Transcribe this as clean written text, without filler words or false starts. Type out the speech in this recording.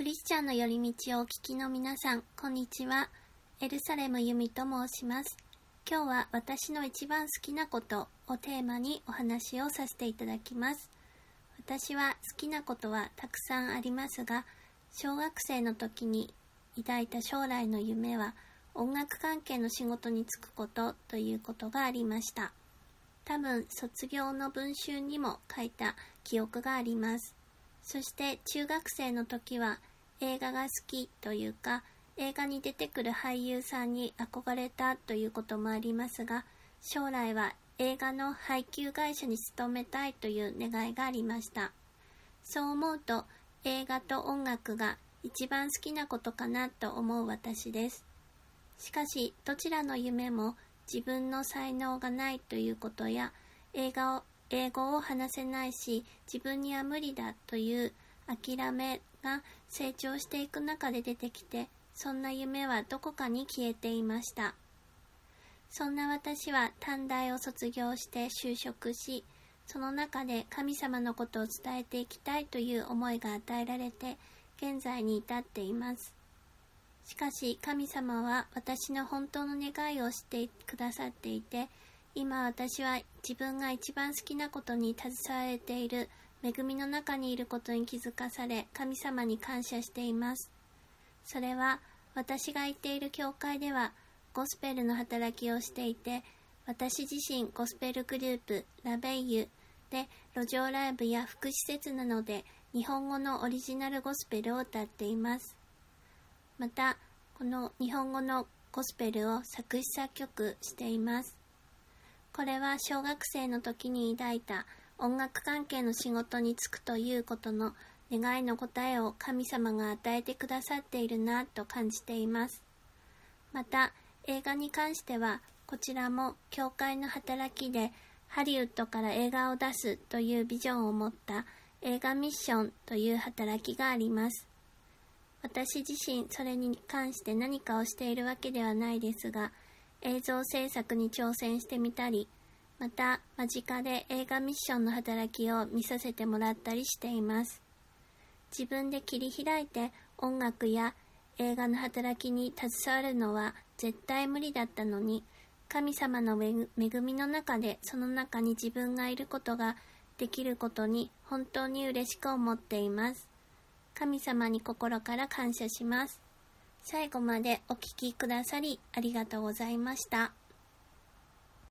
クリスチャンの寄り道をお聞きの皆さん、こんにちは。エルサレム由美と申します。今日は私の一番好きなことをテーマにお話をさせていただきます。私は好きなことはたくさんありますが、小学生の時に抱いた将来の夢は音楽関係の仕事に就くことということがありました。多分卒業の文集にも書いた記憶があります。そして中学生の時は映画が好きというか、映画に出てくる俳優さんに憧れたということもありますが、将来は映画の配給会社に勤めたいという願いがありました。そう思うと映画と音楽が一番好きなことかなと思う私です。しかしどちらの夢も自分の才能がないということや、英語を話せないし自分には無理だという諦めが成長していく中で出てきて、そんな夢はどこかに消えていました。そんな私は短大を卒業して就職し、その中で神様のことを伝えていきたいという思いが与えられて、現在に至っています。しかし神様は私の本当の願いを知ってくださっていて、今私は自分が一番好きなことに携われている恵みの中にいることに気づかされ、神様に感謝しています。それは私が行っている教会ではゴスペルの働きをしていて、私自身ゴスペルグループラベイユで路上ライブや福祉施設などで日本語のオリジナルゴスペルを歌っています。またこの日本語のゴスペルを作詞作曲しています。これは小学生の時に抱いた音楽関係の仕事に就くということの願いの答えを神様が与えてくださっているなと感じています。また映画に関しては、こちらも教会の働きでハリウッドから映画を出すというビジョンを持った映画ミッションという働きがあります。私自身それに関して何かをしているわけではないですが、映像制作に挑戦してみたり、また間近で映画ミッションの働きを見させてもらったりしています。自分で切り開いて音楽や映画の働きに携わるのは絶対無理だったのに、神様の恵みの中でその中に自分がいることができることに本当に嬉しく思っています。神様に心から感謝します。最後までお聞きくださりありがとうございました。